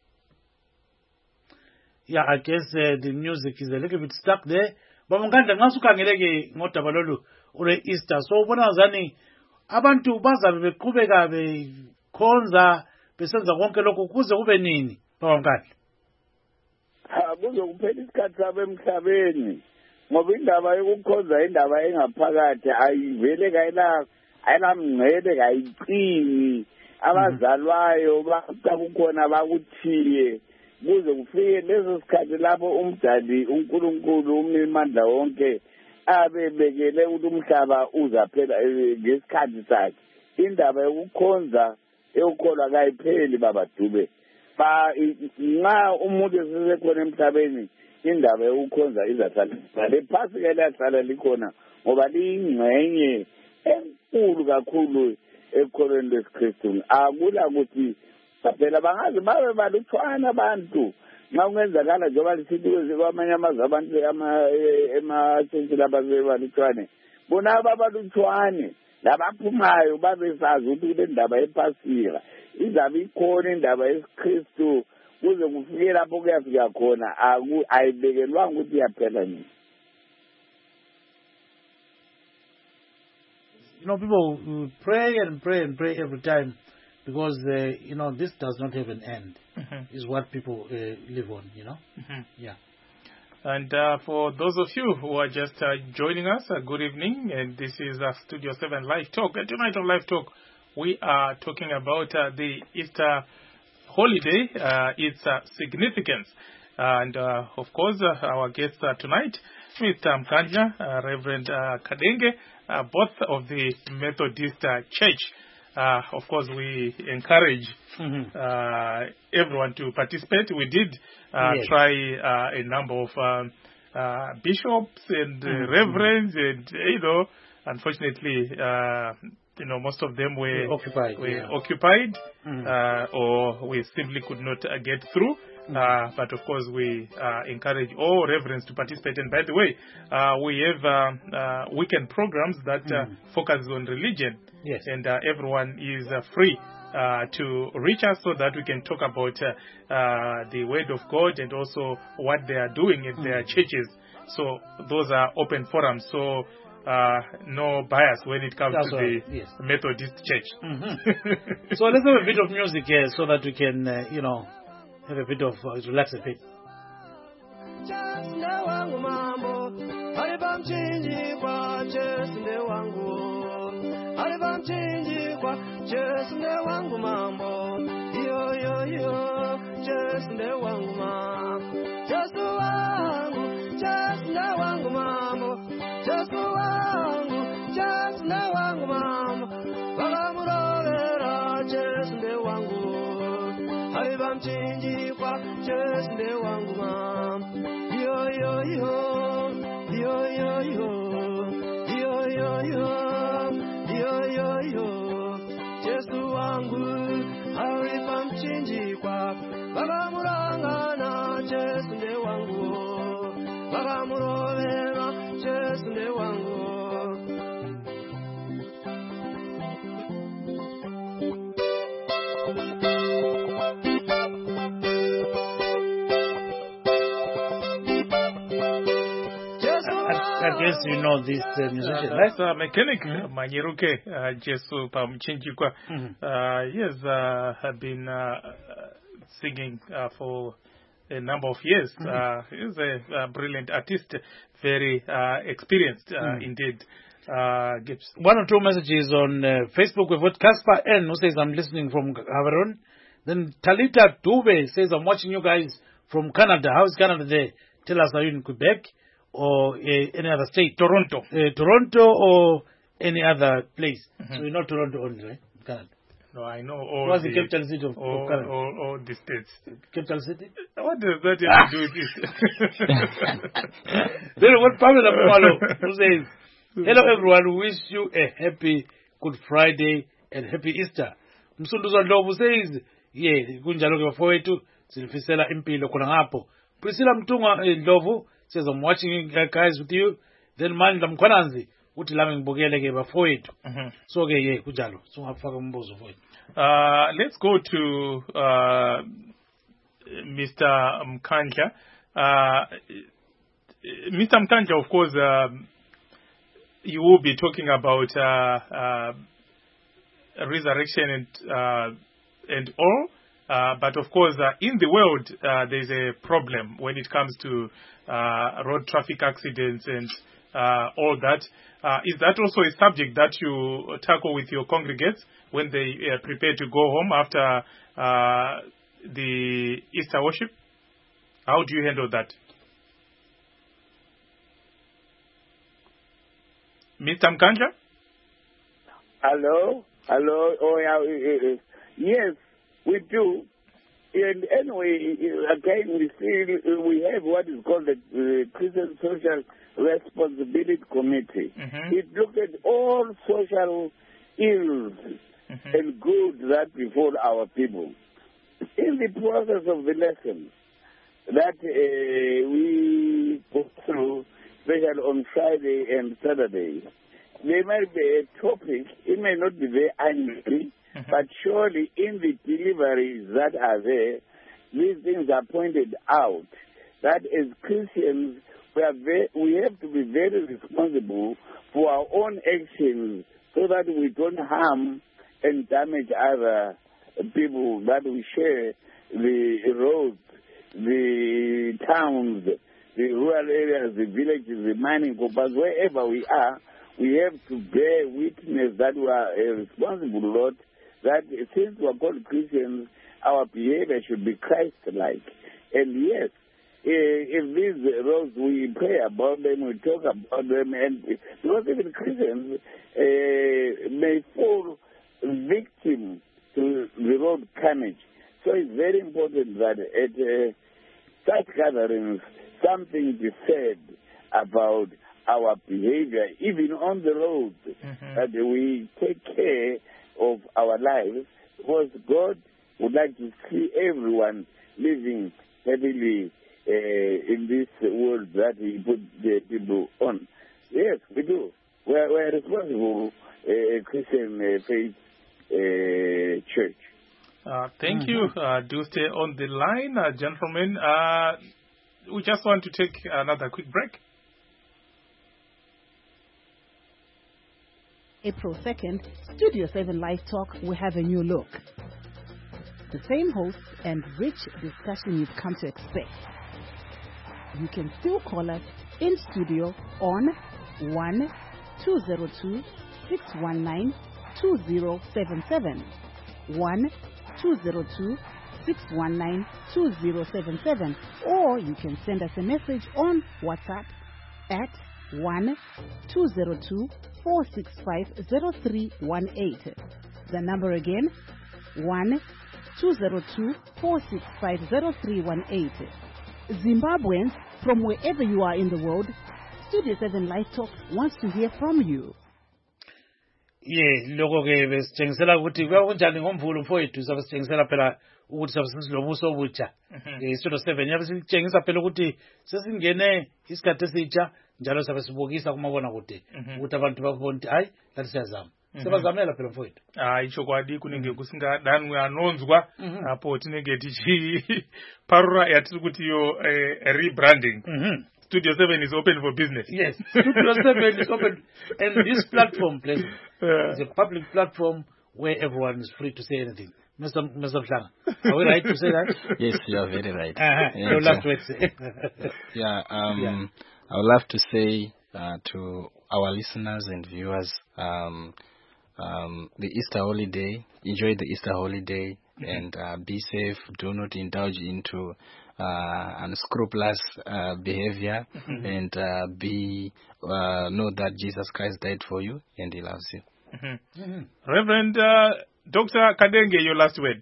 Yeah, I guess the music is a little bit stuck there. Baba Mkandla ngasukhangeleke ngodaba lolu ule Easter. So ubona ngani abantu bazabe beqhubeka bekhonza besenza konke lokho kuze kube nini Baba Mkandla? Kuze kuphela isikhathi sabo emhlabeni, ngoba indaba yokukhonza indaba engaphakathi ayivele ayilamngcele kayicini. Abazalwayo bakukhona bakuthiye kuze kufike leso sikhathi lapho umdali uNkulunkulu umandla wonke abebekele ukuthi umhlaba uzaphela ngesikhathi sakhe. Indaba yokukhonza eyokholwa kayipheli Baba Dube. Nxa umuntu esesekhona emhlabeni indaba yokukhonza izahlala. Le Phasika liyahlala likhona ngoba liyingxenye enkulu kakhulu ekholweni lesiKristu. Akula ukuthi phela bangaze babe balutshwana abantu. Nxa kungenzakala njengoba lisithi kwamanye amazwe abantu ematshentshi lapha sebalutshwane, bona babalutshwane labaphumayo babesazi ukuthi kule ndaba yePhasika izabe ikhona indaba yesikristu kuze kufike lapho kuyafika khona ayibekelwanga ukuthi iyaphela nini. people pray and pray and pray every time because, this does not have an end, is what people live on, Yeah. And for those of you who are just joining us, good evening. And this is Studio 7 Live Talk. And tonight on Live Talk, we are talking about the Easter holiday, its significance. And, of course, our guests tonight, Mr. Mkandla, Reverend Kadenge, both of the Methodist Church. Of course, we encourage everyone to participate. We did try a number of bishops and reverends, and unfortunately, most of them were occupied, or we simply could not get through. But of course, we encourage all reverends to participate. And by the way, we have weekend programs that focus on religion. Yes. And everyone is free to reach us so that we can talk about the Word of God and also what they are doing in their churches. So those are open forums. So no bias when it comes to the Methodist Church. So let's have a bit of music here so that we can, have a bit of relax a bit. I guess you know this musician, right? That's mechanic Manyeruke Jesu Pamchinjikwa. He has been singing for a number of years. He's a brilliant artist, very experienced indeed. Gibbs. One or two messages on Facebook. We've got Caspar N who says, I'm listening from Havron. Then Talita Dube says, I'm watching you guys from Canada. How's Canada there? Tell us, are you in Quebec or any other state? Toronto. Toronto or any other place. So you're not Toronto only, right? Canada. No, I know all What's the capital city of Canada? All the states. Capital city? What does that have to do with this? Then what Pamela Mumalo who says, hello everyone, wish you a happy Good Friday and happy Easter. Msunduzo Ndlovu says, kunjalo ke bafowethu silifisela impilo khona ngapho. Priscilla Mtunga Ndlovu says, I'm watching you guys with you. Then Mandla Mkhwananzi uthi lami ngibukele ke bafowethu. So ke kunjalo. So ngafaka umbuzo mfowethu. Let's go to Mr. Mkandla. Mr. Mkandla, of course, you will be talking about resurrection and all. But of course, in the world, there's a problem when it comes to road traffic accidents and all that. Is that also a subject that you tackle with your congregates when they prepare to go home after the Easter worship? How do you handle that? Mr. Mkandla? Hello? Oh, yeah. Yes, we do. And anyway, again, we have what is called the Christian Social Responsibility Committee. It looked at all social ills and good that befall our people. In the process of the lessons that we go through, especially on Friday and Saturday, there might be a topic, it may not be very angry, but surely in the deliveries that are there, these things are pointed out, that as Christians, we have to be very responsible for our own actions so that we don't harm and damage other people that we share the roads, the towns, the rural areas, the villages, the mining companies, wherever we are, we have to bear witness that we are a responsible lot, that since we are called Christians, our behavior should be Christ-like. And yes, if these roads, we pray about them, we talk about them, and because even Christians may fall victim to the road carnage. So it's very important that at such gatherings, something is said about our behavior, even on the road, that we take care of our lives, because God would like to see everyone living happily in this world that He put the people on. Yes, we do. We're responsible Christian faith church. Thank you. Do stay on the line, gentlemen. We just want to take another quick break. April 2nd, Studio 7 Live Talk will have a new look. The same hosts and rich discussion you've come to expect. You can still call us in studio on 1-202-619-2077. 1-202-619-2077. Or you can send us a message on WhatsApp at 1-202-465-0318. The number again, 1-202-465-0318. Zimbabweans, from wherever you are in the world, Studio 7 Live Talk wants to hear from you. Lokho ke besitshengisela ukuthi kunjani ngomvulo mfowethu sabe sitshengisela phela ukuthi sabe silobuso obutsha. Studio 7 yabe sitshengisa phela ukuthi sesingene isikhathi esitsha njalo sabe sibukisa kumabona kude ukuthi abantu bakubona ukuthi hayi lathi siyazama. Sebazamela phela mfowethu. Icho kwadi kunenge kusingadanwe anonzwa apo tinenge tichi parura yatiri kuti yo rebranding. Studio 7 is open for business. Yes, Studio 7 is open, and this platform, please, is a public platform where everyone is free to say anything. Mr. Mhlanga, are we right to say that? Yes, you are very right. Your last words. I would love to say to our listeners and viewers, the Easter holiday, enjoy the Easter holiday, and be safe. Do not indulge into unscrupulous behavior, and know that Jesus Christ died for you and He loves you. Reverend Dr. Kadenge, your last word.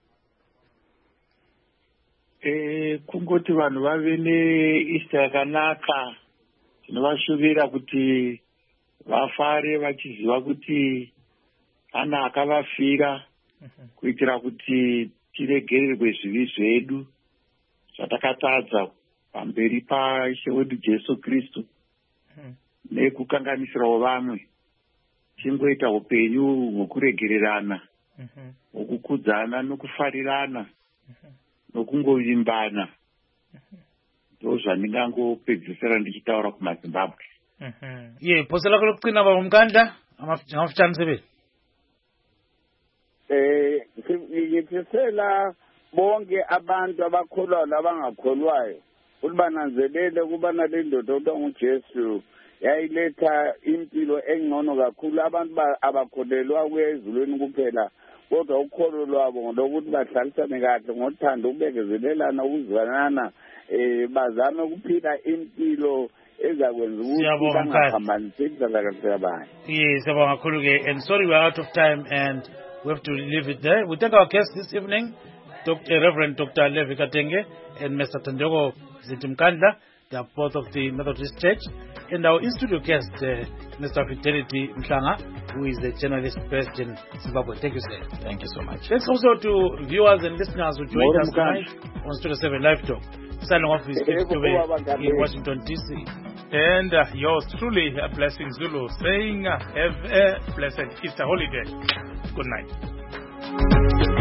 Kungoti vanhu vave neEaster yakanaka. Tinovashuvira kuti vafare vachiziva kuti ana akavafira kuitira kuti tiregererwe zvivi zvedu zvatakatadza pamberi paIshe wedu Jesu Kristu nekukanganisirawo vamwe, tingoita upenyu hwekuregererana, hwekukudzana nokufarirana nokungovimbana. Ndo zvandingangopedzisira ndichitaura kumaZimbabwe. Bhosa lakho lokucina bamkandla amafutshane sebenzi. Ngithisela bonke abantu abakholwayo nabangakholwayo ukuthi bananzelele ukuba nale ndoda okuthiwa nguJesu yayiletha impilo engcono kakhulu. Abantu abakholelwa kuya ezulwini kuphela, kodwa ukholo lwabo ngolokuthi bahlalisane kahle ngothando, ukubekezelelana, ukuzwanana, bazame ukuphila impilo ezakwenza ukuthi bangaphambanisi inhlalakahle yabanye. Siyabonga kakhulu ke, and sorry we're out of time and we have to leave it there. We thank our guests this evening, Reverend Dr. Levi Kadenge and Mr. Thandeko Zitimkandla. They are both of the Methodist Church. And our in-studio guest, Mr. Fidelity Mhlanga, who is a journalist based in Zimbabwe. Thank you, sir. Thank you so much. Thanks also to viewers and listeners who joined us tonight on Studio 7 Live Talk. Signing off is in Washington, D.C. And yours truly, Blessing Zulu, saying have a blessed Easter holiday. Good night.